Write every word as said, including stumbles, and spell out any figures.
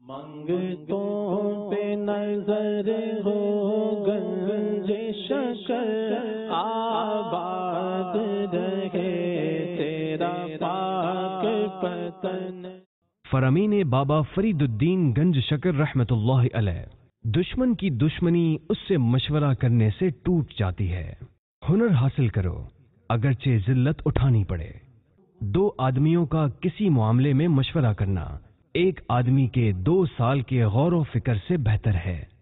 मंगतों पे नजर हो गंज शकर आबाद रहे तेरा पाक पतन। फरामीन बाबा फरीदुद्दीन गंज शकर रहमतुल्लाह अलैह। दुश्मन की दुश्मनी उससे मशवरा करने से टूट जाती है। हुनर हासिल करो अगरचे जिल्लत उठानी पड़े। दो आदमियों का किसी मामले में मशवरा करना एक आदमी के दो साल के गौर व फिक्र से बेहतर है।